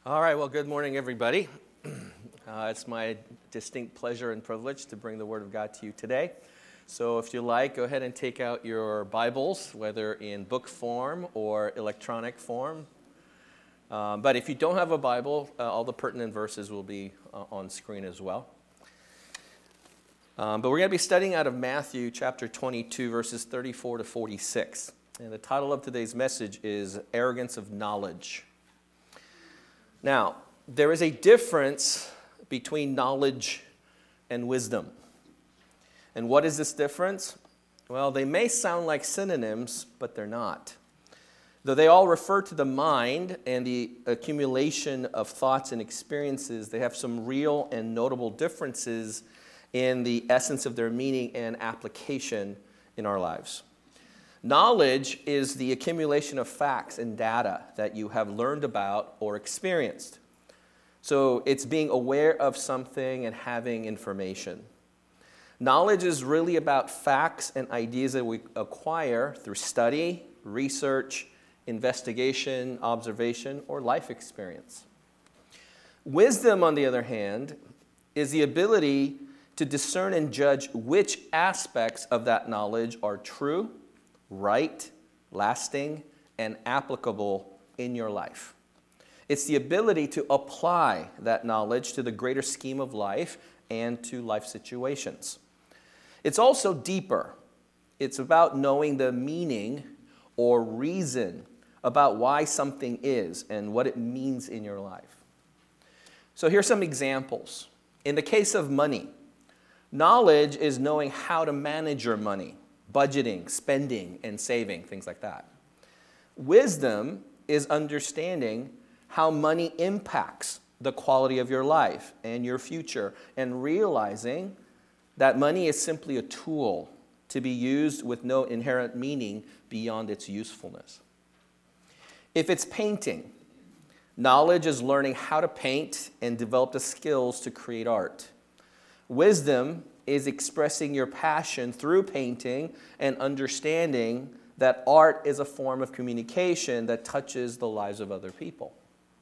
All right, well, good morning, everybody. It's my distinct pleasure and privilege to bring the Word of God to you today. So if you like, go ahead and take out your Bibles, whether in book form or electronic form. But if you don't have a Bible, all the pertinent verses will be on screen as well. But we're going to be studying out of Matthew chapter 22, verses 34 to 46. And the title of today's message is Arrogance of Knowledge. Now, there is a difference between knowledge and wisdom. And what is this difference? Well, they may sound like synonyms, but they're not. Though they all refer to the mind and the accumulation of thoughts and experiences, they have some real and notable differences in the essence of their meaning and application in our lives. Knowledge is the accumulation of facts and data that you have learned about or experienced. So it's being aware of something and having information. Knowledge is really about facts and ideas that we acquire through study, research, investigation, observation, or life experience. Wisdom, on the other hand, is the ability to discern and judge which aspects of that knowledge are true, right, lasting, and applicable in your life. It's the ability to apply that knowledge to the greater scheme of life and to life situations. It's also deeper. It's about knowing the meaning or reason about why something is and what it means in your life. So here's some examples. In the case of money, knowledge is knowing how to manage your money. Budgeting, spending, and saving, things like that. Wisdom is understanding how money impacts the quality of your life and your future, and realizing that money is simply a tool to be used with no inherent meaning beyond its usefulness. If it's painting, knowledge is learning how to paint and develop the skills to create art. Wisdom is expressing your passion through painting and understanding that art is a form of communication that touches the lives of other people.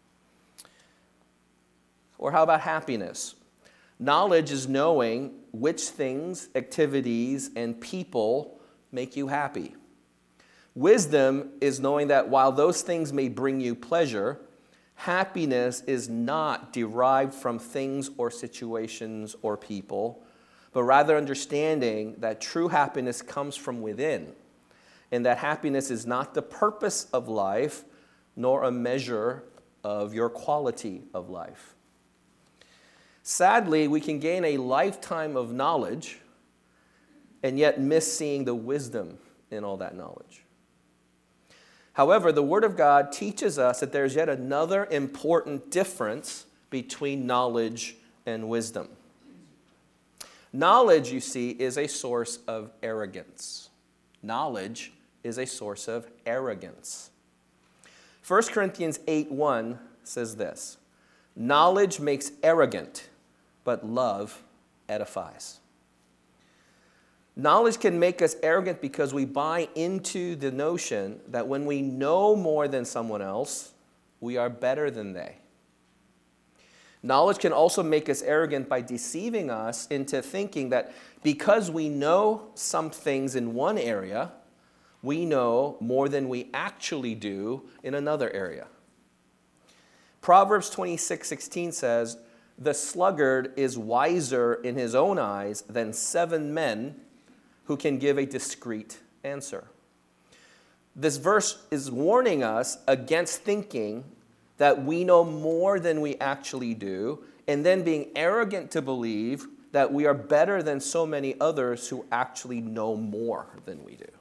Or how about happiness? Knowledge is knowing which things, activities, and people make you happy. Wisdom is knowing that while those things may bring you pleasure, happiness is not derived from things or situations or people, but rather understanding that true happiness comes from within, and that happiness is not the purpose of life, nor a measure of your quality of life. Sadly, we can gain a lifetime of knowledge and yet miss seeing the wisdom in all that knowledge. However, the Word of God teaches us that there's yet another important difference between knowledge and wisdom. Knowledge, you see, is a source of arrogance. Knowledge is a source of arrogance. 1 Corinthians 8:1 says this, "Knowledge makes arrogant, but love edifies." Knowledge can make us arrogant because we buy into the notion that when we know more than someone else, we are better than they. Knowledge can also make us arrogant by deceiving us into thinking that because we know some things in one area, we know more than we actually do in another area. Proverbs 26:16 says, "The sluggard is wiser in his own eyes than 7 men who can give a discreet answer." This verse is warning us against thinking that we know more than we actually do, and then being arrogant to believe that we are better than so many others who actually know more than we do.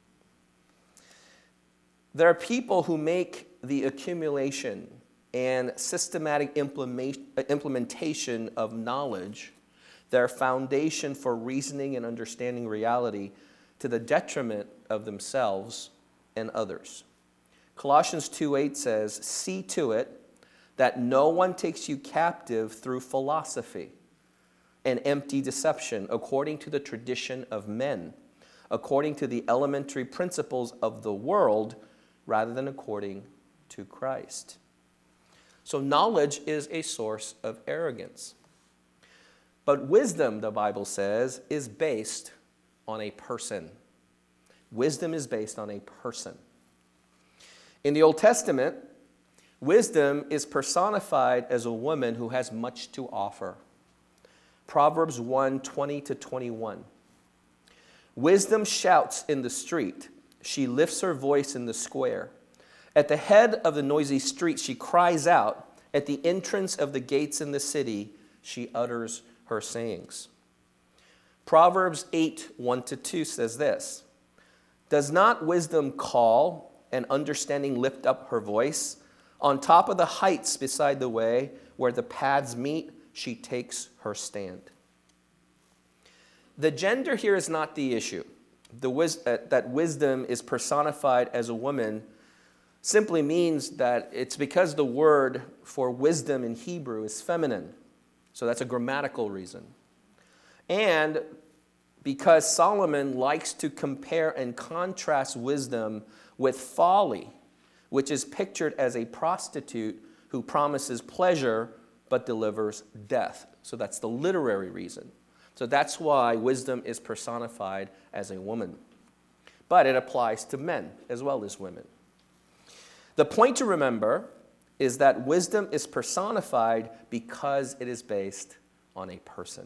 There are people who make the accumulation and systematic implementation of knowledge their foundation for reasoning and understanding reality to the detriment of themselves and others. Colossians 2:8 says, "See to it that no one takes you captive through philosophy and empty deception, according to the tradition of men, according to the elementary principles of the world, rather than according to Christ." So knowledge is a source of arrogance. But wisdom, the Bible says, is based on a person. Wisdom is based on a person. In the Old Testament, wisdom is personified as a woman who has much to offer. Proverbs 1:20-21. Wisdom shouts in the street. She lifts her voice in the square. At the head of the noisy street, she cries out. At the entrance of the gates in the city, she utters her sayings. Proverbs 8:1-2 says this, does not wisdom call and understanding lift up her voice? On top of the heights beside the way where the paths meet, she takes her stand. The gender here is not the issue. That wisdom is personified as a woman simply means that it's because the word for wisdom in Hebrew is feminine. So that's a grammatical reason. And because Solomon likes to compare and contrast wisdom with folly, which is pictured as a prostitute who promises pleasure but delivers death. So that's the literary reason. So that's why wisdom is personified as a woman. But it applies to men as well as women. The point to remember is that wisdom is personified because it is based on a person.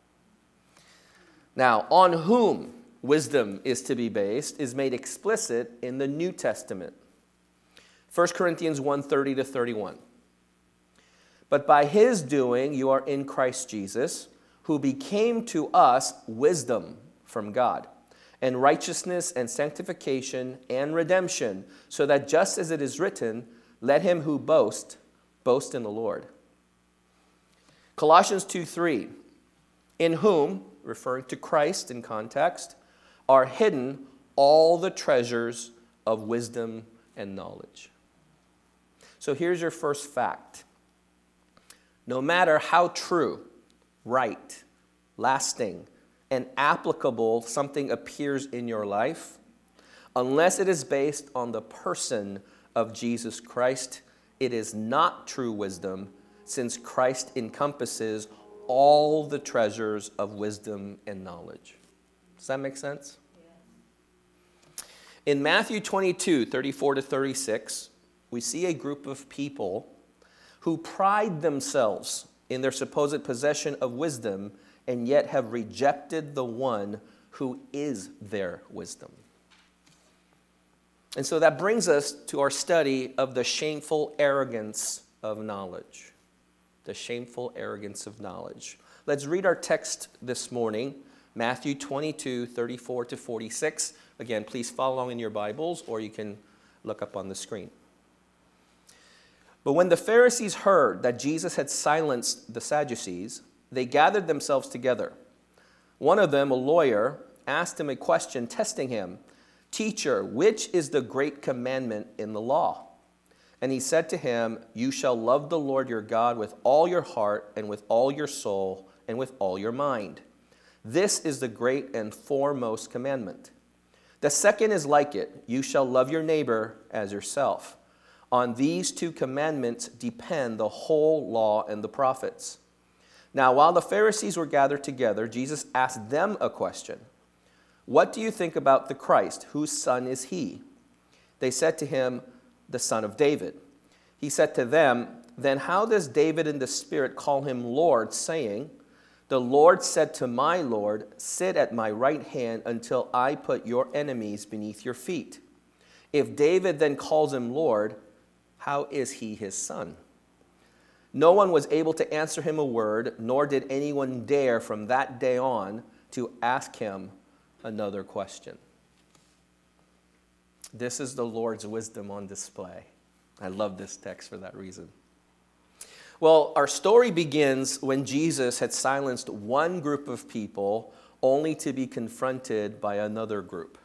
Now, on whom wisdom is to be based is made explicit in the New Testament. 1 Corinthians 1:30-31. But by his doing you are in Christ Jesus, who became to us wisdom from God, and righteousness and sanctification and redemption, so that just as it is written, let him who boast, boast in the Lord. Colossians 2:3, in whom, referring to Christ in context, are hidden all the treasures of wisdom and knowledge. So here's your first fact. No matter how true, right, lasting, and applicable something appears in your life, unless it is based on the person of Jesus Christ, it is not true wisdom, since Christ encompasses all the treasures of wisdom and knowledge. Does that make sense? Yeah. In Matthew 22:34-36, we see a group of people who pride themselves in their supposed possession of wisdom and yet have rejected the one who is their wisdom. And so that brings us to our study of the shameful arrogance of knowledge. The shameful arrogance of knowledge. Let's read our text this morning, Matthew 22:34-46. Again, please follow along in your Bibles, or you can look up on the screen. But when the Pharisees heard that Jesus had silenced the Sadducees, they gathered themselves together. One of them, a lawyer, asked him a question, testing him, "Teacher, which is the great commandment in the law?" And he said to him, "You shall love the Lord your God with all your heart and with all your soul and with all your mind. This is the great and foremost commandment. The second is like it, you shall love your neighbor as yourself. On these two commandments depend the whole law and the prophets." Now, while the Pharisees were gathered together, Jesus asked them a question. "What do you think about the Christ? Whose son is he?" They said to him, "The son of David." He said to them, "Then how does David in the Spirit call him Lord, saying, 'The Lord said to my Lord, sit at my right hand until I put your enemies beneath your feet'? If David then calls him Lord, how is he his son?" No one was able to answer him a word, nor did anyone dare from that day on to ask him another question. This is the Lord's wisdom on display. I love this text for that reason. Well, our story begins when Jesus had silenced one group of people only to be confronted by another group.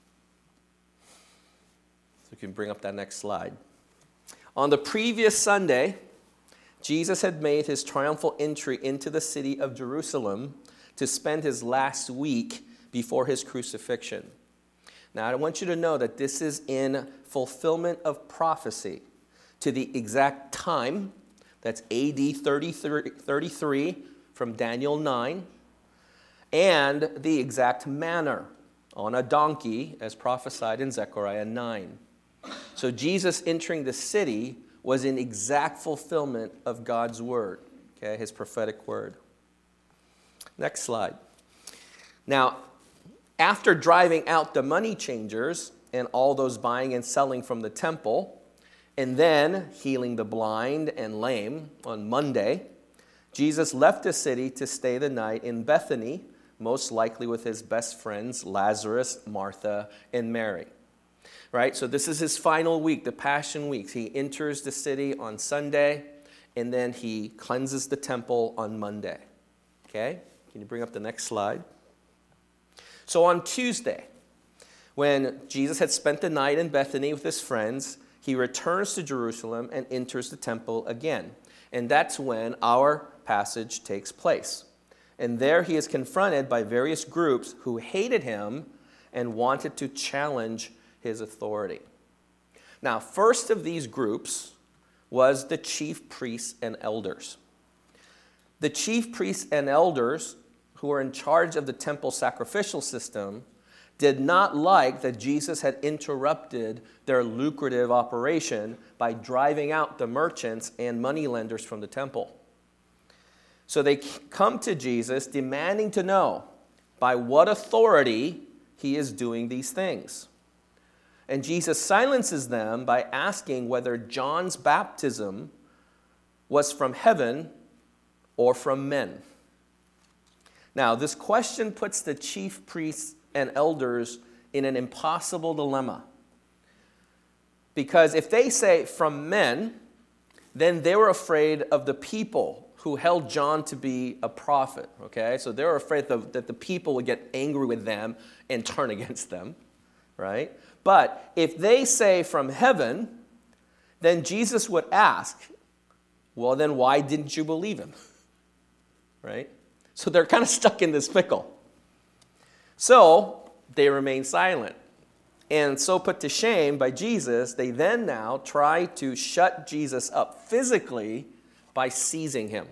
So you can bring up that next slide. On the previous Sunday, Jesus had made his triumphal entry into the city of Jerusalem to spend his last week before his crucifixion. Now, I want you to know that this is in fulfillment of prophecy. To the exact time That's AD 33 from Daniel 9. And the exact manner, on a donkey, as prophesied in Zechariah 9. So Jesus entering the city was in exact fulfillment of God's word, okay, his prophetic word. Next slide. Now, after driving out the money changers and all those buying and selling from the temple, and then healing the blind and lame on Monday, Jesus left the city to stay the night in Bethany, most likely with his best friends, Lazarus, Martha, and Mary. Right? So this is his final week, the Passion Weeks. He enters the city on Sunday, and then he cleanses the temple on Monday. Okay? Can you bring up the next slide? So on Tuesday, when Jesus had spent the night in Bethany with his friends, he returns to Jerusalem and enters the temple again. And that's when our passage takes place. And there he is confronted by various groups who hated him and wanted to challenge his authority. Now, first of these groups was the chief priests and elders. The chief priests and elders, who were in charge of the temple sacrificial system, did not like that Jesus had interrupted their lucrative operation by driving out the merchants and moneylenders from the temple. So they come to Jesus demanding to know by what authority he is doing these things. And Jesus silences them by asking whether John's baptism was from heaven or from men. Now, this question puts the chief priests and elders in an impossible dilemma. Because if they say from men, then they were afraid of the people who held John to be a prophet, okay? So they were afraid that the people would get angry with them and turn against them, right? But if they say from heaven, then Jesus would ask, well, then why didn't you believe him, right? So they're kind of stuck in this pickle. So they remain silent. And so put to shame by Jesus, they then now try to shut Jesus up physically by seizing him.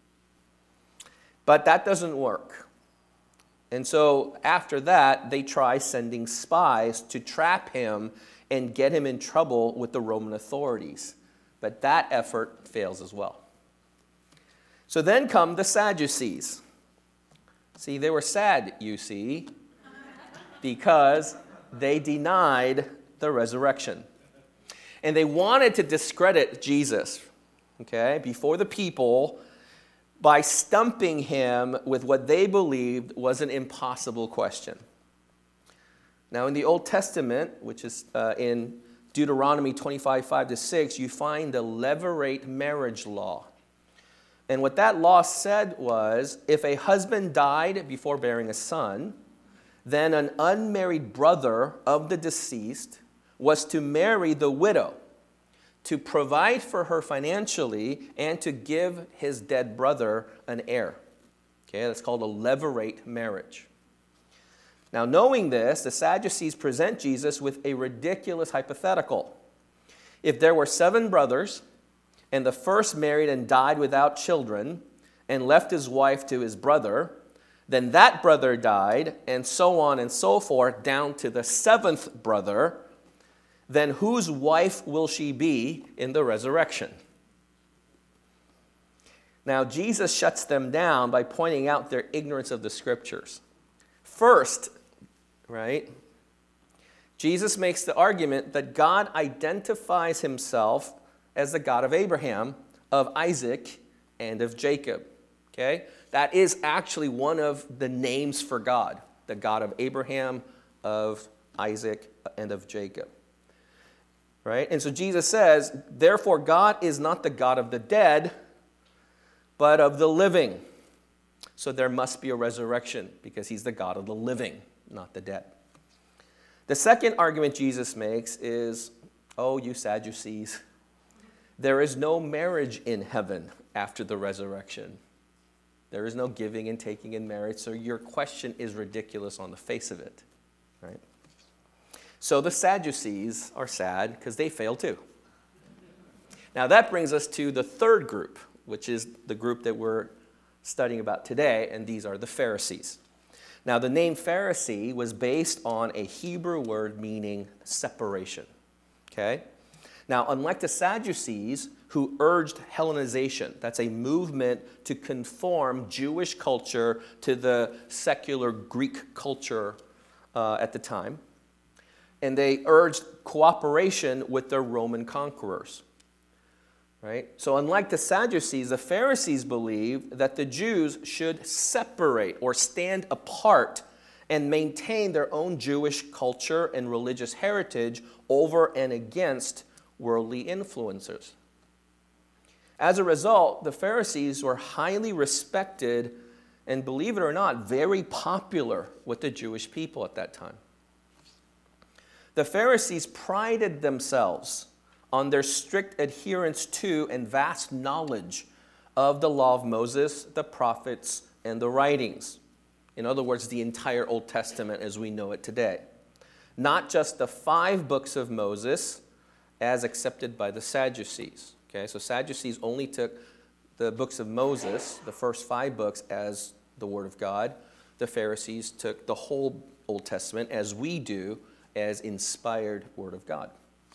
But that doesn't work. And so after that, they try sending spies to trap him and get him in trouble with the Roman authorities. But that effort fails as well. So then come the Sadducees. See, they were sad, you see, because they denied the resurrection. And they wanted to discredit Jesus, okay, before the people by stumping him with what they believed was an impossible question. Now, in the Old Testament, which is in Deuteronomy 25:5-6, you find the levirate marriage law. And what that law said was, if a husband died before bearing a son, then an unmarried brother of the deceased was to marry the widow, to provide for her financially, and to give his dead brother an heir. Okay, that's called a levirate marriage. Now, knowing this, the Sadducees present Jesus with a ridiculous hypothetical. If there were 7 brothers, and the first married and died without children, and left his wife to his brother, then that brother died, and so on and so forth, down to the 7th brother, then whose wife will she be in the resurrection? Now, Jesus shuts them down by pointing out their ignorance of the scriptures. First, right, Jesus makes the argument that God identifies himself as the God of Abraham, of Isaac, and of Jacob. Okay? That is actually one of the names for God, the God of Abraham, of Isaac, and of Jacob. Right? And so Jesus says, therefore God is not the God of the dead, but of the living. So there must be a resurrection because he's the God of the living, not the dead. The second argument Jesus makes is, oh, you Sadducees, there is no marriage in heaven after the resurrection. There is no giving and taking in marriage, so your question is ridiculous on the face of it. Right? So the Sadducees are sad because they fail too. Now that brings us to the third group, which is the group that we're studying about today, and these are the Pharisees. Now the name Pharisee was based on a Hebrew word meaning separation. Okay? Now, unlike the Sadducees, who urged Hellenization, that's a movement to conform Jewish culture to the secular Greek culture at the time, and they urged cooperation with their Roman conquerors. Right? So unlike the Sadducees, the Pharisees believed that the Jews should separate or stand apart and maintain their own Jewish culture and religious heritage over and against worldly influencers. As a result, the Pharisees were highly respected and, believe it or not, very popular with the Jewish people at that time. The Pharisees prided themselves on their strict adherence to and vast knowledge of the law of Moses, the prophets, and the writings. In other words, the entire Old Testament as we know it today. Not just the 5 books of Moses as accepted by the Sadducees. Okay, so Sadducees only took the books of Moses, the first 5 books, as the Word of God. The Pharisees took the whole Old Testament, as we do, as inspired Word of God.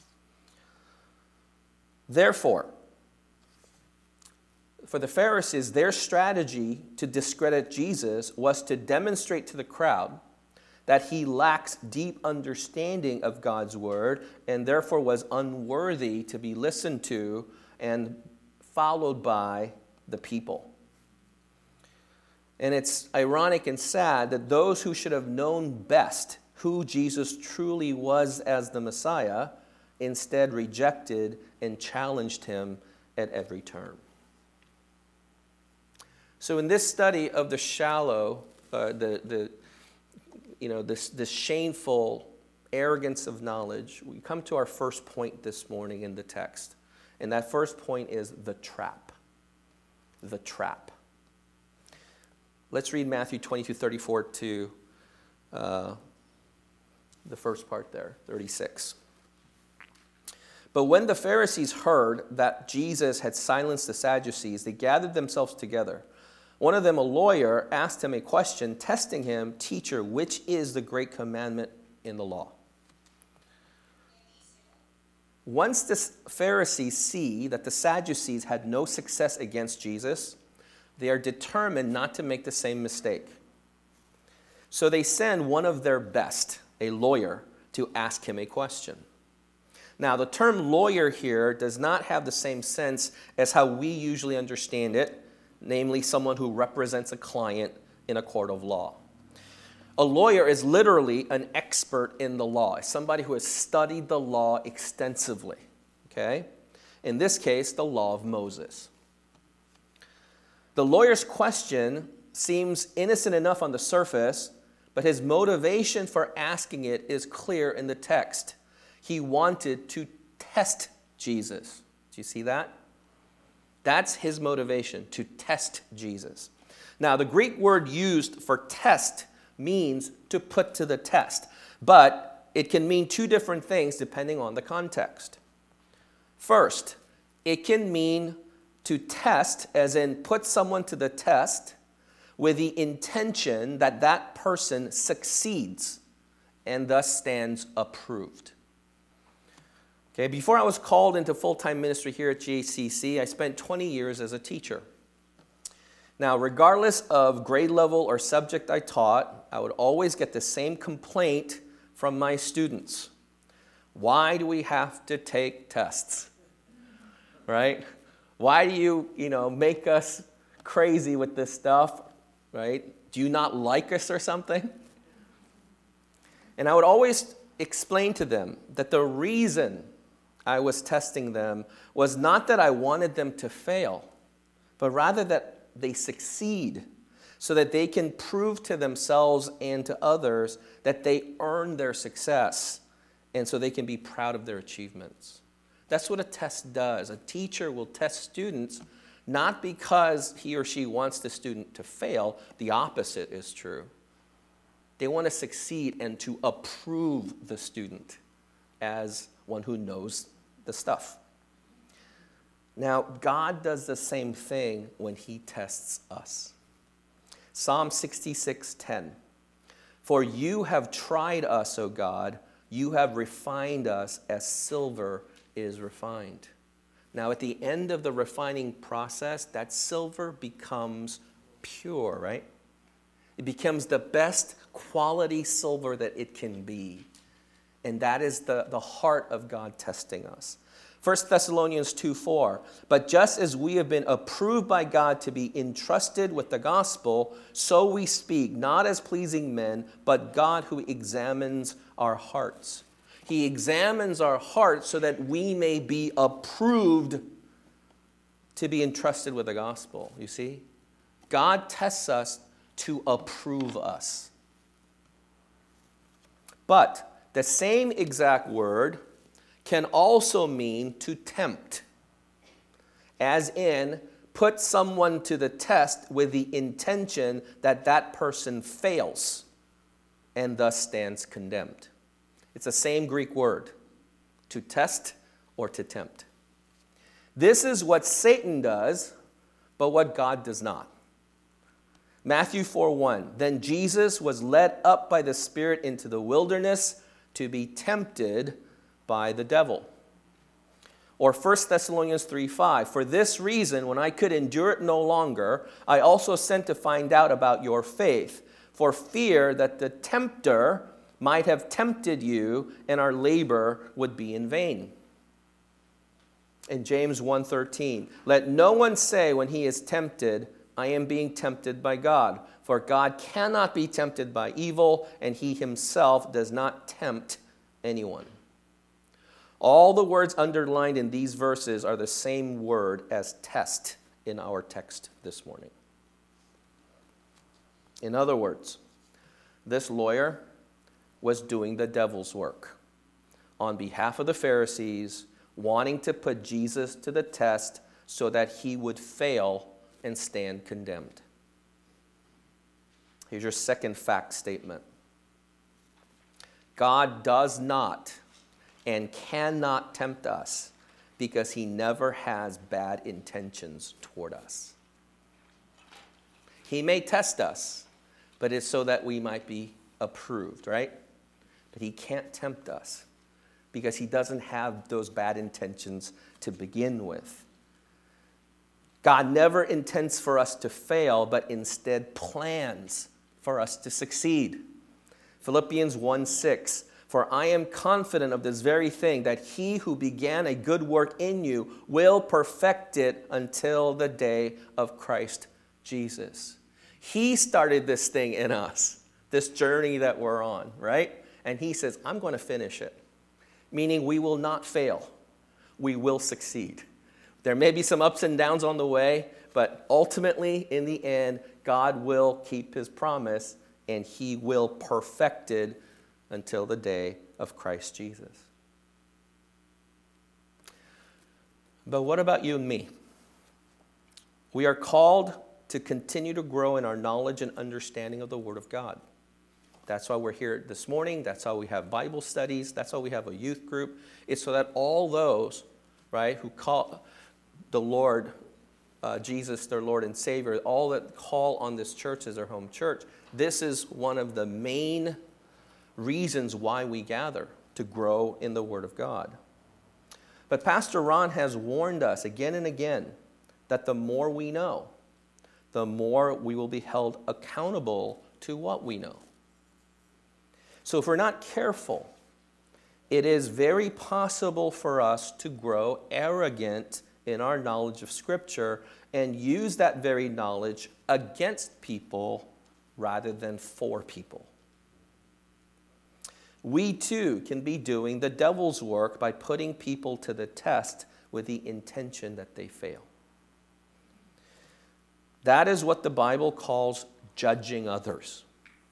Therefore, for the Pharisees, their strategy to discredit Jesus was to demonstrate to the crowd that he lacks deep understanding of God's word and therefore was unworthy to be listened to and followed by the people. And it's ironic and sad that those who should have known best who Jesus truly was as the Messiah instead rejected and challenged him at every turn. So in this study of the shallow, this shameful arrogance of knowledge, we come to our first point this morning in the text. And that first point is the trap. The trap. Let's read Matthew 22:34 to the first part there, 36. But when the Pharisees heard that Jesus had silenced the Sadducees, they gathered themselves together. One of them, a lawyer, asked him a question, testing him, "Teacher, which is the great commandment in the law?" Once the Pharisees see that the Sadducees had no success against Jesus, they are determined not to make the same mistake. So they send one of their best, a lawyer, to ask him a question. Now, the term lawyer here does not have the same sense as how we usually understand it, namely someone who represents a client in a court of law. A lawyer is literally an expert in the law, somebody who has studied the law extensively. Okay? In this case, the law of Moses. The lawyer's question seems innocent enough on the surface, but his motivation for asking it is clear in the text. He wanted to test Jesus. Do you see that? That's his motivation, to test Jesus. Now, the Greek word used for test means to put to the test, but it can mean 2 different things depending on the context. First, it can mean to test, as in put someone to the test with the intention that that person succeeds and thus stands approved. Okay, before I was called into full-time ministry here at JCC, I spent 20 years as a teacher. Now, regardless of grade level or subject I taught, I would always get the same complaint from my students. Why do we have to take tests? Right? Why do you make us crazy with this stuff? Right? Do you not like us or something? And I would always explain to them that the reason I was testing them was not that I wanted them to fail, but rather that they succeed so that they can prove to themselves and to others that they earned their success and so they can be proud of their achievements. That's what a test does. A teacher will test students not because he or she wants the student to fail. The opposite is true. They want to succeed and to approve the student as one who knows the stuff. Now, God does the same thing when he tests us. Psalm 66:10. For you have tried us, O God. You have refined us as silver is refined. Now, at the end of the refining process, that silver becomes pure, right? It becomes the best quality silver that it can be. And that is the heart of God testing us. 1 Thessalonians 2:4, but just as we have been approved by God to be entrusted with the gospel, so we speak, not as pleasing men, but God who examines our hearts. He examines our hearts so that we may be approved to be entrusted with the gospel, you see? God tests us to approve us. But the same exact word can also mean to tempt, as in put someone to the test with the intention that that person fails and thus stands condemned. It's the same Greek word, to test or to tempt. This is what Satan does, but what God does not. Matthew 4:1, then Jesus was led up by the Spirit into the wilderness to be tempted by the devil. Or 1 Thessalonians 3:5, for this reason, when I could endure it no longer, I also sent to find out about your faith, for fear that the tempter might have tempted you and our labor would be in vain. In James 1:13, let no one say when he is tempted, I am being tempted by God, for God cannot be tempted by evil, and he himself does not tempt anyone. All the words underlined in these verses are the same word as test in our text this morning. In other words, this lawyer was doing the devil's work on behalf of the Pharisees, wanting to put Jesus to the test so that he would fail and stand condemned. Here's your second fact statement. God does not and cannot tempt us because he never has bad intentions toward us. He may test us, but it's so that we might be approved, right? But he can't tempt us because he doesn't have those bad intentions to begin with. God never intends for us to fail, but instead plans for us to succeed. Philippians 1:6, for I am confident of this very thing, that he who began a good work in you will perfect it until the day of Christ Jesus. He started this thing in us, this journey that we're on, right? And he says, I'm going to finish it. Meaning we will not fail. We will succeed. There may be some ups and downs on the way, but ultimately, in the end, God will keep his promise, and he will perfect it until the day of Christ Jesus. But what about you and me? We are called to continue to grow in our knowledge and understanding of the Word of God. That's why we're here this morning. That's why we have Bible studies. That's why we have a youth group. It's so that all those, right, who call the Lord, Jesus, their Lord and Savior, all that call on this church as their home church, this is one of the main reasons why we gather, to grow in the Word of God. But Pastor Ron has warned us again and again that the more we know, the more we will be held accountable to what we know. So if we're not careful, it is very possible for us to grow arrogant in our knowledge of Scripture and use that very knowledge against people rather than for people. We too can be doing the devil's work by putting people to the test with the intention that they fail. That is what the Bible calls judging others.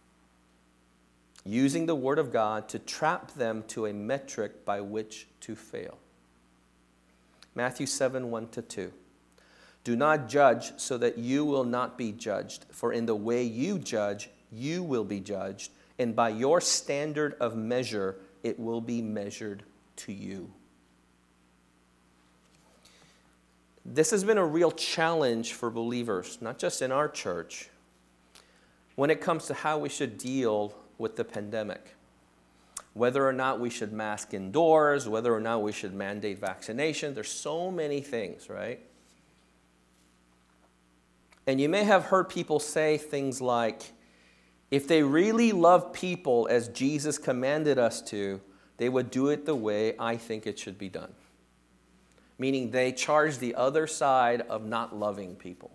Using the Word of God to trap them to a metric by which to fail. Matthew 7:1-2. Do not judge so that you will not be judged, for in the way you judge, you will be judged, and by your standard of measure, it will be measured to you. This has been a real challenge for believers, not just in our church, when it comes to how we should deal with the pandemic. Whether or not we should mask indoors, whether or not we should mandate vaccination. There's so many things, right? And you may have heard people say things like, if they really love people as Jesus commanded us to, they would do it the way I think it should be done. Meaning they charge the other side of not loving people.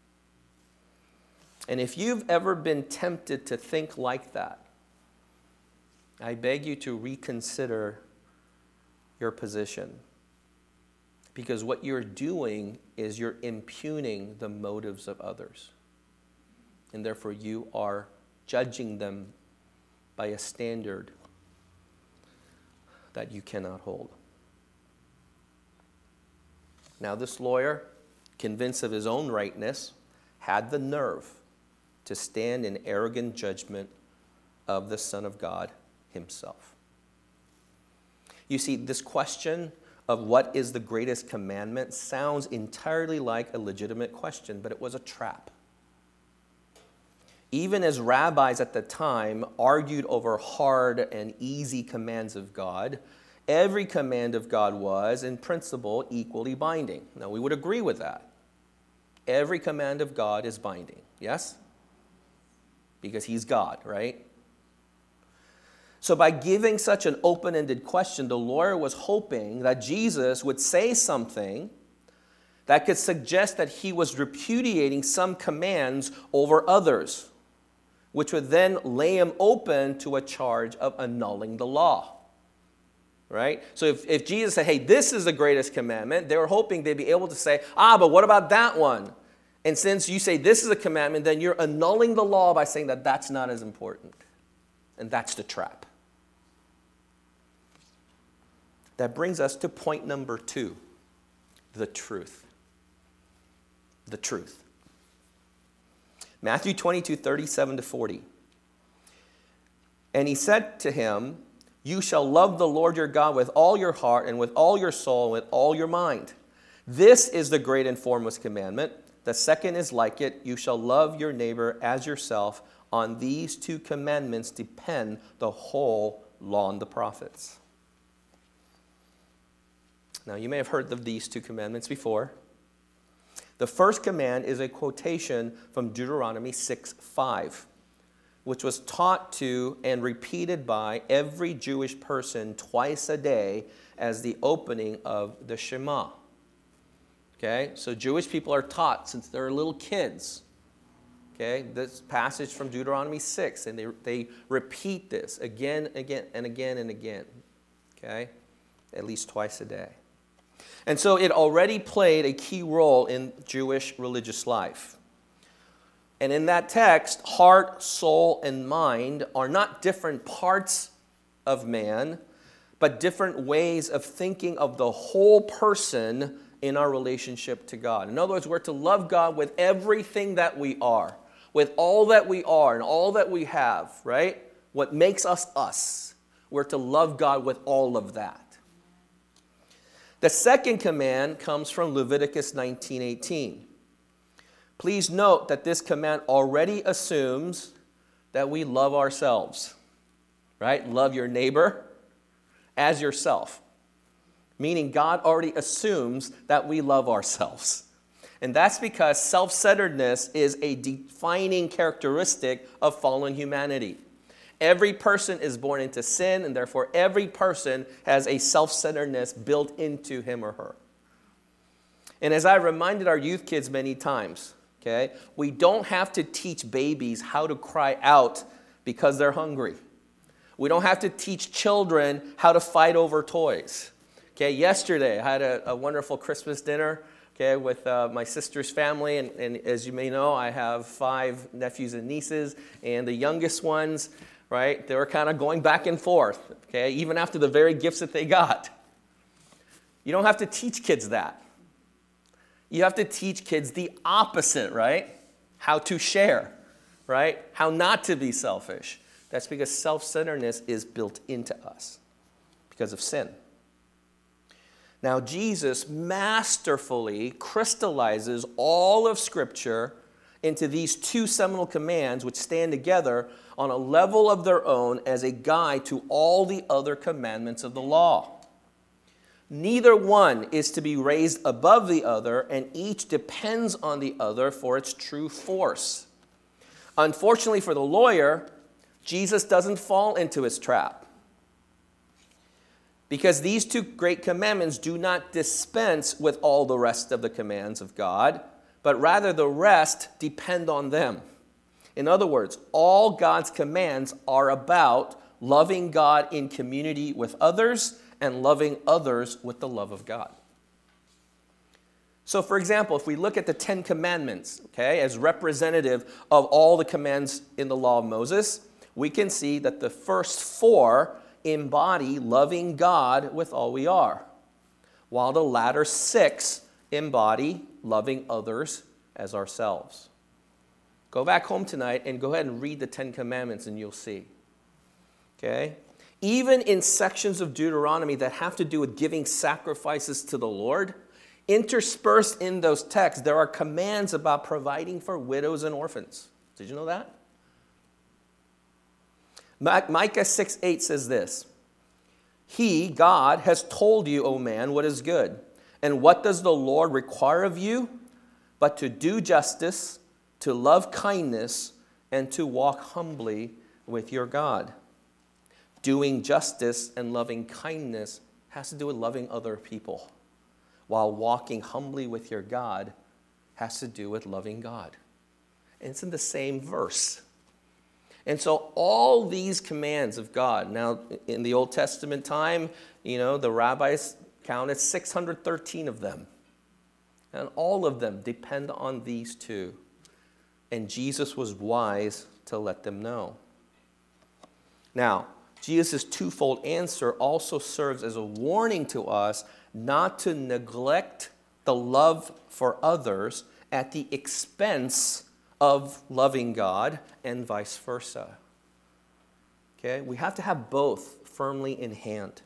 And if you've ever been tempted to think like that, I beg you to reconsider your position. Because what you're doing is you're impugning the motives of others. And therefore you are judging them by a standard that you cannot hold. Now this lawyer, convinced of his own rightness, had the nerve to stand in arrogant judgment of the Son of God himself. You see, this question of what is the greatest commandment sounds entirely like a legitimate question, but it was a trap. Even as rabbis at the time argued over hard and easy commands of God, every command of God was, in principle, equally binding. Now, we would agree with that. Every command of God is binding, yes? Because he's God, right? So by giving such an open-ended question, the lawyer was hoping that Jesus would say something that could suggest that he was repudiating some commands over others, which would then lay him open to a charge of annulling the law. Right? So if Jesus said, hey, this is the greatest commandment, they were hoping they'd be able to say, but what about that one? And since you say this is a commandment, then you're annulling the law by saying that that's not as important. And that's the trap. That brings us to point number 2, the truth. The truth. Matthew 22:37-40. And he said to him, you shall love the Lord your God with all your heart and with all your soul and with all your mind. This is the great and foremost commandment. The second is like it. You shall love your neighbor as yourself. On these 2 commandments depend the whole law and the prophets. Now, you may have heard of these 2 commandments before. The first command is a quotation from Deuteronomy 6:5, which was taught to and repeated by every Jewish person twice a day as the opening of the Shema. Okay, so Jewish people are taught since they're little kids. Okay, this passage from Deuteronomy 6, and they repeat this again, again, and again, and again. Okay, at least twice a day. And so it already played a key role in Jewish religious life. And in that text, heart, soul, and mind are not different parts of man, but different ways of thinking of the whole person in our relationship to God. In other words, we're to love God with everything that we are, with all that we are and all that we have, right? What makes us us. We're to love God with all of that. The second command comes from Leviticus 19:18. Please note that this command already assumes that we love ourselves, right? Love your neighbor as yourself. Meaning God already assumes that we love ourselves. And that's because self-centeredness is a defining characteristic of fallen humanity. Every person is born into sin, and therefore every person has a self-centeredness built into him or her. And as I reminded our youth kids many times, okay, we don't have to teach babies how to cry out because they're hungry. We don't have to teach children how to fight over toys. Okay, yesterday I had a wonderful Christmas dinner, okay, with my sister's family, and as you may know, I have 5 nephews and nieces, and the youngest ones, right, they were kind of going back and forth, okay, even after the very gifts that they got. You don't have to teach kids that. You have to teach kids the opposite, right? How to share, right? How not to be selfish. That's because self-centeredness is built into us because of sin. Now, Jesus masterfully crystallizes all of Scripture into these two seminal commands, which stand together on a level of their own as a guide to all the other commandments of the law. Neither one is to be raised above the other, and each depends on the other for its true force. Unfortunately for the lawyer, Jesus doesn't fall into his trap, because these two great commandments do not dispense with all the rest of the commands of God, but rather the rest depend on them. In other words, all God's commands are about loving God in community with others and loving others with the love of God. So, for example, if we look at the Ten Commandments, okay, as representative of all the commands in the law of Moses, we can see that the first four embody loving God with all we are, while the latter six embody loving others as ourselves. Go back home tonight and go ahead and read the Ten Commandments and you'll see. Okay? Even in sections of Deuteronomy that have to do with giving sacrifices to the Lord, interspersed in those texts, there are commands about providing for widows and orphans. Did you know that? Micah 6:8 says this: He, God, has told you, O man, what is good. And what does the Lord require of you? But to do justice, to love kindness, and to walk humbly with your God. Doing justice and loving kindness has to do with loving other people, while walking humbly with your God has to do with loving God. And it's in the same verse. And so all these commands of God, now in the Old Testament time, the rabbis counted 613 of them. And all of them depend on these two. And Jesus was wise to let them know. Now, Jesus' twofold answer also serves as a warning to us not to neglect the love for others at the expense of loving God and vice versa. Okay? We have to have both firmly in hand.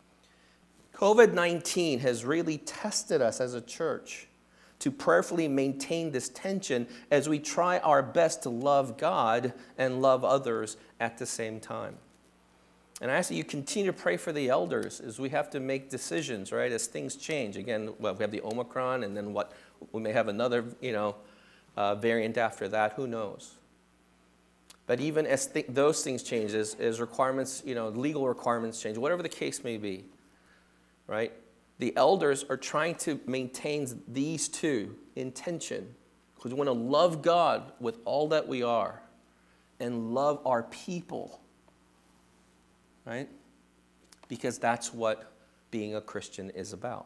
COVID-19 has really tested us as a church to prayerfully maintain this tension as we try our best to love God and love others at the same time. And I ask that you continue to pray for the elders as we have to make decisions, right, as things change. Again, we have the Omicron, and then we may have another, variant after that. Who knows? But even as those things change, as requirements, legal requirements change, whatever the case may be, right, the elders are trying to maintain these two in tension, because we want to love God with all that we are and love our people. Right? Because that's what being a Christian is about.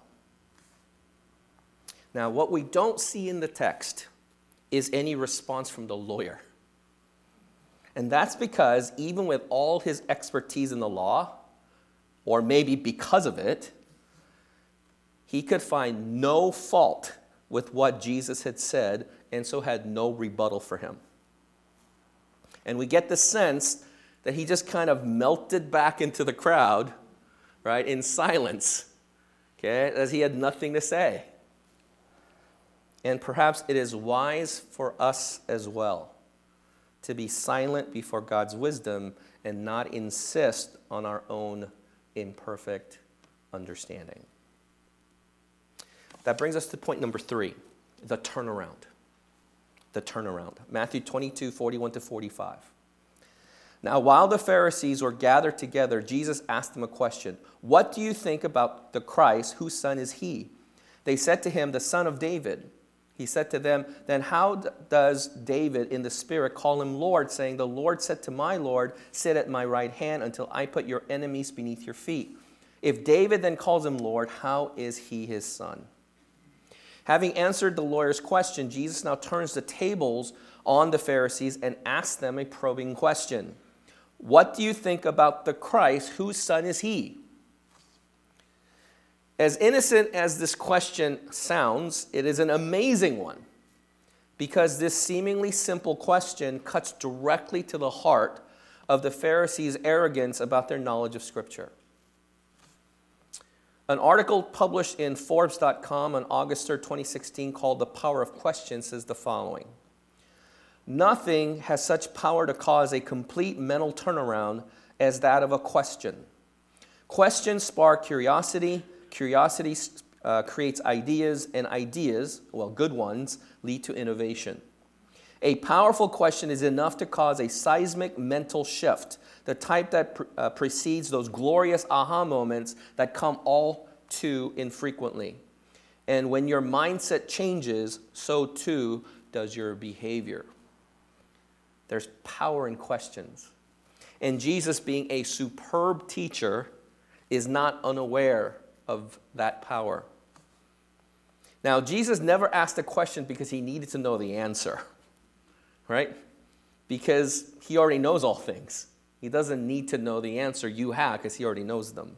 Now, what we don't see in the text is any response from the lawyer. And that's because even with all his expertise in the law, or maybe because of it, he could find no fault with what Jesus had said, and so had no rebuttal for him. And we get the sense that he just kind of melted back into the crowd, right, in silence, okay, as he had nothing to say. And perhaps it is wise for us as well to be silent before God's wisdom and not insist on our own imperfect understanding. That brings us to point number 3, the turnaround. The turnaround. Matthew 22, 41 to 45. Now, while the Pharisees were gathered together, Jesus asked them a question. What do you think about the Christ? Whose son is he? They said to him, the son of David. He said to them, then how does David in the Spirit call him Lord, saying, the Lord said to my Lord, sit at my right hand until I put your enemies beneath your feet. If David then calls him Lord, how is he his son? Having answered the lawyer's question, Jesus now turns the tables on the Pharisees and asks them a probing question. What do you think about the Christ? Whose son is he? As innocent as this question sounds, it is an amazing one, because this seemingly simple question cuts directly to the heart of the Pharisees' arrogance about their knowledge of Scripture. An article published in Forbes.com on August 3rd, 2016 called The Power of Question says the following. Nothing has such power to cause a complete mental turnaround as that of a question. Questions spark curiosity. Curiosity creates ideas, and ideas, well, good ones, lead to innovation. A powerful question is enough to cause a seismic mental shift, the type that precedes those glorious aha moments that come all too infrequently. And when your mindset changes, so too does your behavior. There's power in questions. And Jesus, being a superb teacher, is not unaware of that power. Now, Jesus never asked a question because he needed to know the answer, right? Because he already knows all things. He doesn't need to know the answer you have because he already knows them.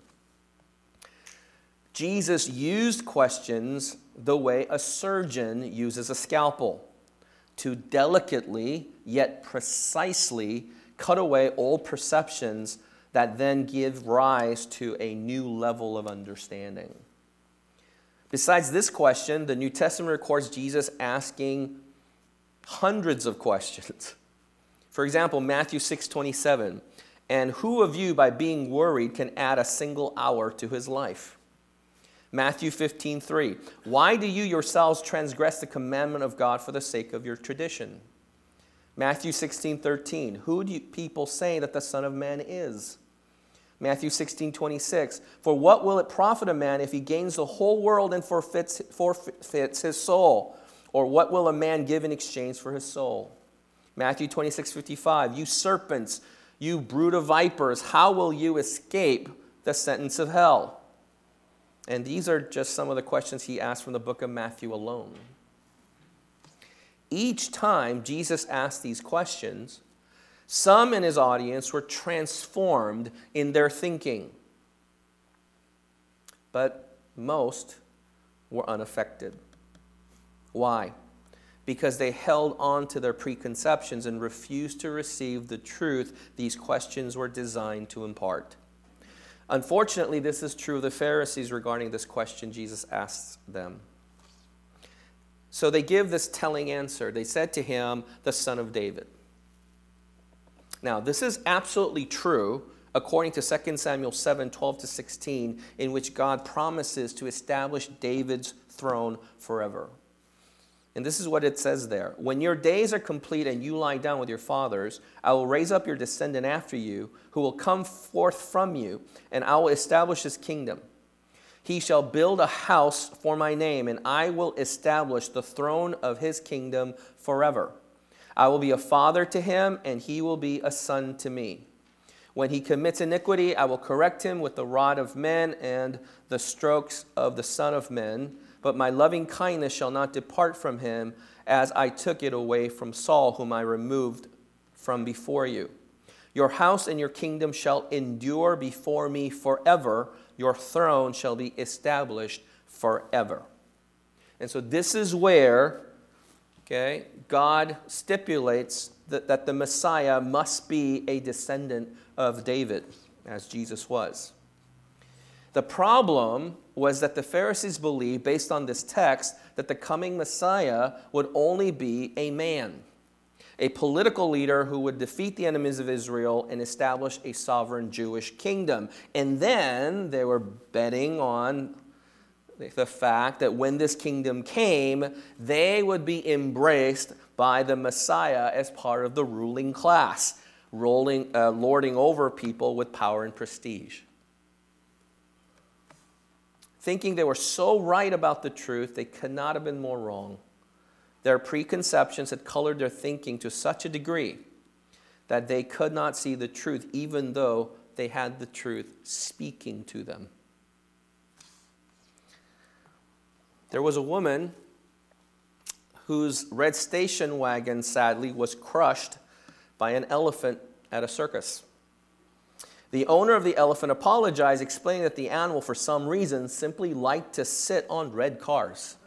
Jesus used questions the way a surgeon uses a scalpel to delicately yet precisely cut away old perceptions that then give rise to a new level of understanding. Besides this question, the New Testament records Jesus asking hundreds of questions. For example, Matthew 6:27, and who of you by being worried can add a single hour to his life? Matthew 15:3, why do you yourselves transgress the commandment of God for the sake of your tradition? Matthew 16:13, who do people say that the Son of Man is? Matthew 16:26, for what will it profit a man if he gains the whole world and forfeits his soul? Or what will a man give in exchange for his soul? Matthew 26:55, you serpents, you brood of vipers, how will you escape the sentence of hell? And these are just some of the questions he asked from the book of Matthew alone. Each time Jesus asked these questions, some in his audience were transformed in their thinking, but most were unaffected. Why? Because they held on to their preconceptions and refused to receive the truth these questions were designed to impart. Unfortunately, this is true of the Pharisees regarding this question Jesus asked them. So they give this telling answer. They said to him, the Son of David. Now, this is absolutely true according to 2 Samuel 7:12-16, in which God promises to establish David's throne forever. And this is what it says there. When your days are complete and you lie down with your fathers, I will raise up your descendant after you, who will come forth from you, and I will establish his kingdom. He shall build a house for my name, and I will establish the throne of his kingdom forever. I will be a father to him, and he will be a son to me. When he commits iniquity, I will correct him with the rod of men and the strokes of the Son of Men. But my loving kindness shall not depart from him, as I took it away from Saul, whom I removed from before you. Your house and your kingdom shall endure before me forever. Your throne shall be established forever. And so this is where, God stipulates that the Messiah must be a descendant of David, as Jesus was. The problem was that the Pharisees believed, based on this text, that the coming Messiah would only be a man, a political leader who would defeat the enemies of Israel and establish a sovereign Jewish kingdom. And then they were betting on the fact that when this kingdom came, they would be embraced by the Messiah as part of the ruling class, lording over people with power and prestige. Thinking they were so right about the truth, they could not have been more wrong. Their preconceptions had colored their thinking to such a degree that they could not see the truth, even though they had the truth speaking to them. There was a woman whose red station wagon, sadly, was crushed by an elephant at a circus. The owner of the elephant apologized, explaining that the animal, for some reason, simply liked to sit on red cars.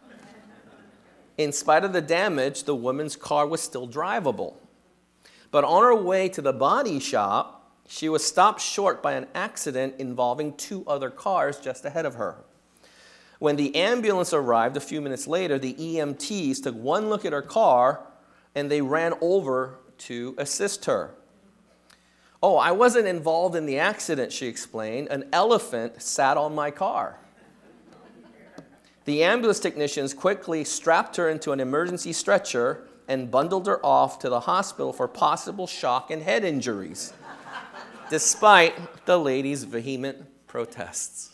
In spite of the damage, the woman's car was still drivable. But on her way to the body shop, She was stopped short by an accident involving two other cars just ahead of her. When the ambulance arrived a few minutes later, the EMTs took one look at her car and they ran over to assist her. "Oh, I wasn't involved in the accident," she explained. "An elephant sat on my car." The ambulance technicians quickly strapped her into an emergency stretcher and bundled her off to the hospital for possible shock and head injuries, despite the lady's vehement protests.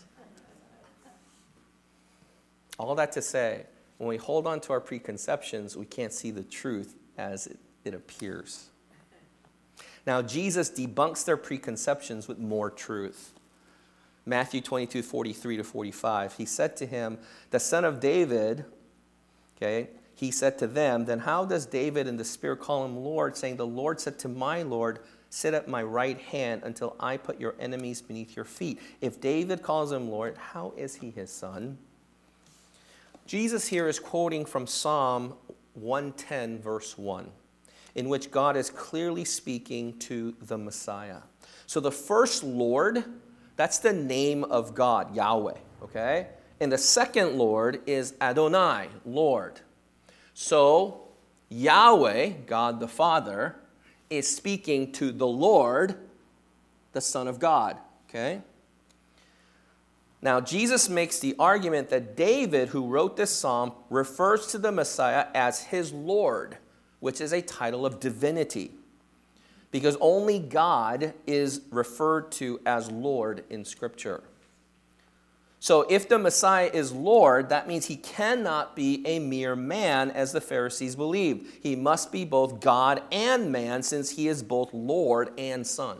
All that to say, when we hold on to our preconceptions, we can't see the truth as it appears. Now, Jesus debunks their preconceptions with more truth. Matthew 22:43-45, he said to him, "The son of David," okay, he said to them, "Then how does David in the Spirit call him Lord, saying, 'The Lord said to my Lord, sit at my right hand until I put your enemies beneath your feet'? If David calls him Lord, how is he his son?" Jesus here is quoting from Psalm 110, verse 1, in which God is clearly speaking to the Messiah. So the first Lord, that's the name of God, Yahweh, okay? And the second Lord is Adonai, Lord. So Yahweh, God the Father, is speaking to the Lord, the Son of God, okay? Now, Jesus makes the argument that David, who wrote this psalm, refers to the Messiah as his Lord, which is a title of divinity, because only God is referred to as Lord in Scripture. So if the Messiah is Lord, that means he cannot be a mere man, as the Pharisees believed. He must be both God and man, since he is both Lord and Son.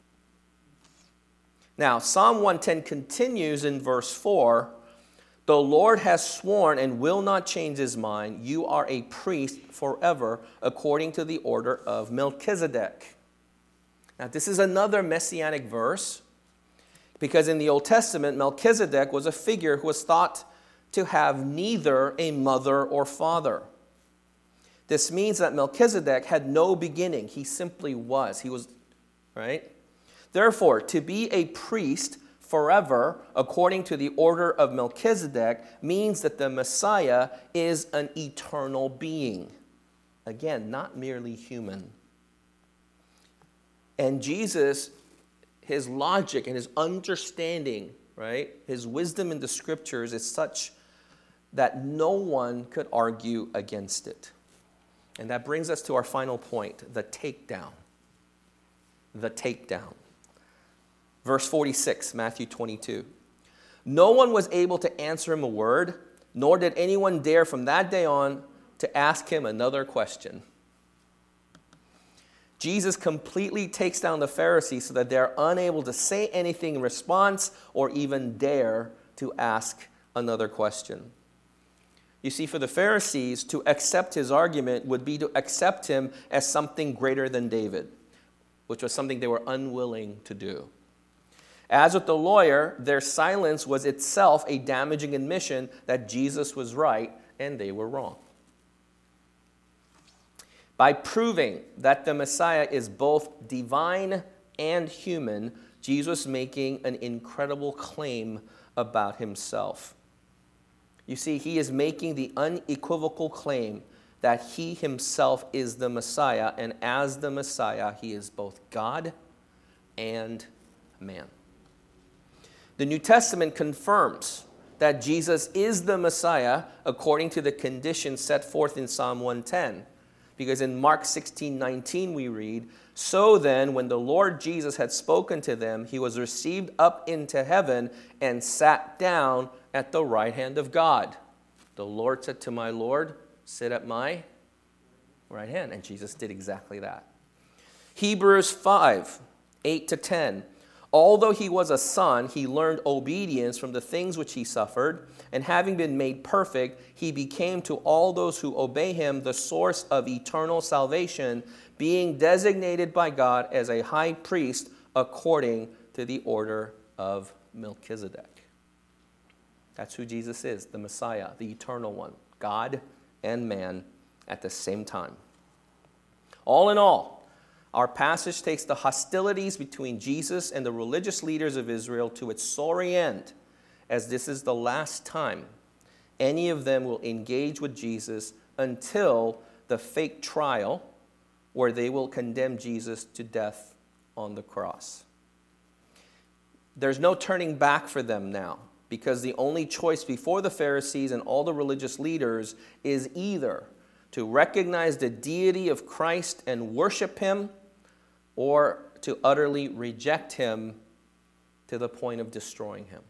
Now, Psalm 110 continues in verse 4, "The Lord has sworn and will not change his mind. You are a priest forever, according to the order of Melchizedek." Now, this is another messianic verse, because in the Old Testament, Melchizedek was a figure who was thought to have neither a mother or father. This means that Melchizedek had no beginning. He simply was. He was, right? Therefore, to be a priest forever, according to the order of Melchizedek, means that the Messiah is an eternal being. Again, not merely human. And Jesus, his logic and his understanding, right, his wisdom in the Scriptures is such that no one could argue against it. And that brings us to our final point, the takedown. The takedown. Verse 46, Matthew 22. "No one was able to answer him a word, nor did anyone dare from that day on to ask him another question." Jesus completely takes down the Pharisees so that they're unable to say anything in response or even dare to ask another question. You see, for the Pharisees, to accept his argument would be to accept him as something greater than David, which was something they were unwilling to do. As with the lawyer, their silence was itself a damaging admission that Jesus was right and they were wrong. By proving that the Messiah is both divine and human, Jesus is making an incredible claim about himself. You see, he is making the unequivocal claim that he himself is the Messiah, and as the Messiah, he is both God and man. The New Testament confirms that Jesus is the Messiah according to the conditions set forth in Psalm 110. Because in Mark 16:19 we read, "So then, when the Lord Jesus had spoken to them, he was received up into heaven and sat down at the right hand of God. The Lord said to my Lord, sit at my right hand." And Jesus did exactly that. Hebrews 5:8-10. "Although he was a son, he learned obedience from the things which he suffered, and having been made perfect, he became to all those who obey him the source of eternal salvation, being designated by God as a high priest according to the order of Melchizedek." That's who Jesus is, the Messiah, the eternal one, God and man at the same time. All in all, Our passage takes the hostilities between Jesus and the religious leaders of Israel to its sorry end, as this is the last time any of them will engage with Jesus until the fake trial where they will condemn Jesus to death on the cross. There's no turning back for them now, because the only choice before the Pharisees and all the religious leaders is either to recognize the deity of Christ and worship him, or to utterly reject him to the point of destroying him.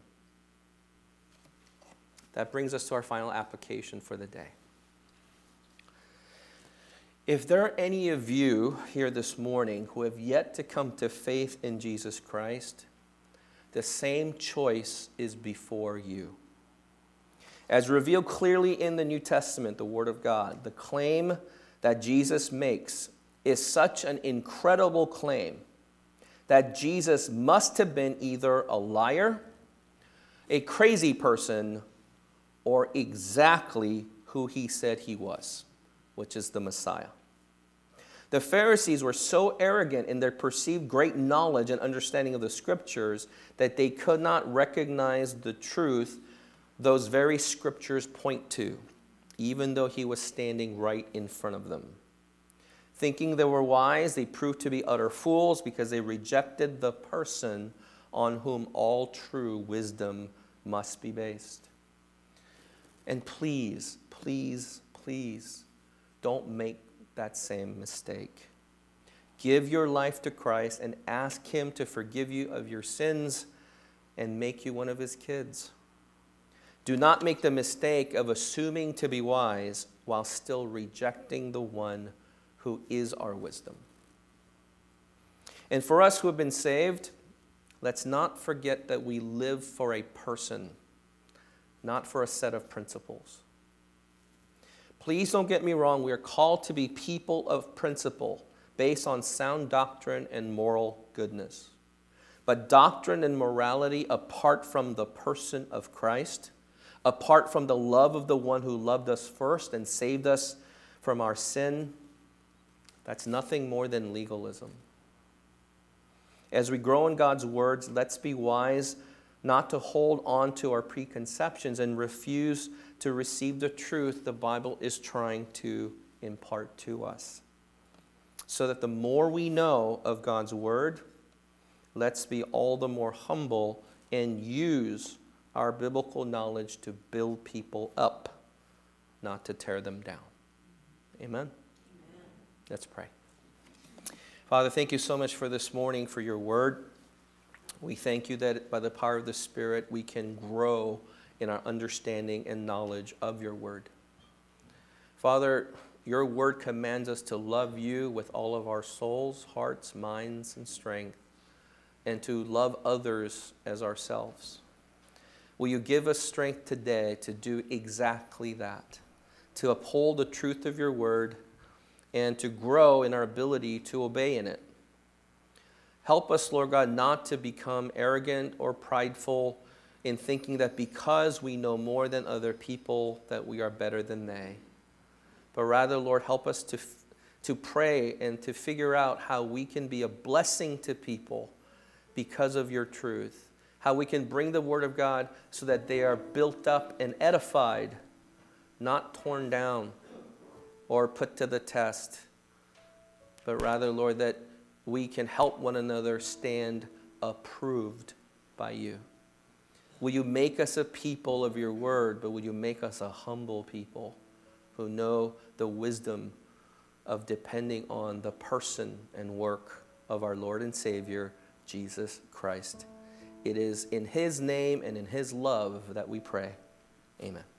That brings us to our final application for the day. If there are any of you here this morning who have yet to come to faith in Jesus Christ, the same choice is before you. As revealed clearly in the New Testament, the Word of God, the claim that Jesus makes is such an incredible claim that Jesus must have been either a liar, a crazy person, or exactly who he said he was, which is the Messiah. The Pharisees were so arrogant in their perceived great knowledge and understanding of the Scriptures that they could not recognize the truth those very Scriptures point to, even though he was standing right in front of them. Thinking they were wise, they proved to be utter fools because they rejected the person on whom all true wisdom must be based. And please, please, please, don't make that same mistake. Give your life to Christ and ask him to forgive you of your sins and make you one of his kids. Do not make the mistake of assuming to be wise while still rejecting the one who is our wisdom. And for us who have been saved, let's not forget that we live for a person, not for a set of principles. Please don't get me wrong. We are called to be people of principle based on sound doctrine and moral goodness. But doctrine and morality apart from the person of Christ, apart from the love of the one who loved us first and saved us from our sin, that's nothing more than legalism. As we grow in God's words, let's be wise not to hold on to our preconceptions and refuse to receive the truth the Bible is trying to impart to us. So that the more we know of God's word, let's be all the more humble and use our biblical knowledge to build people up, not to tear them down. Amen? Let's pray. Father, thank you so much for this morning, for your word. We thank you that by the power of the Spirit, we can grow in our understanding and knowledge of your word. Father, your word commands us to love you with all of our souls, hearts, minds, and strength, and to love others as ourselves. Will you give us strength today to do exactly that, to uphold the truth of your word, and to grow in our ability to obey in it. Help us, Lord God, not to become arrogant or prideful in thinking that because we know more than other people that we are better than they. But rather, Lord, help us to pray and to figure out how we can be a blessing to people because of your truth. How we can bring the word of God so that they are built up and edified, not torn down or put to the test, but rather, Lord, that we can help one another stand approved by you. Will you make us a people of your word, but will you make us a humble people who know the wisdom of depending on the person and work of our Lord and Savior, Jesus Christ. It is in his name and in his love that we pray. Amen.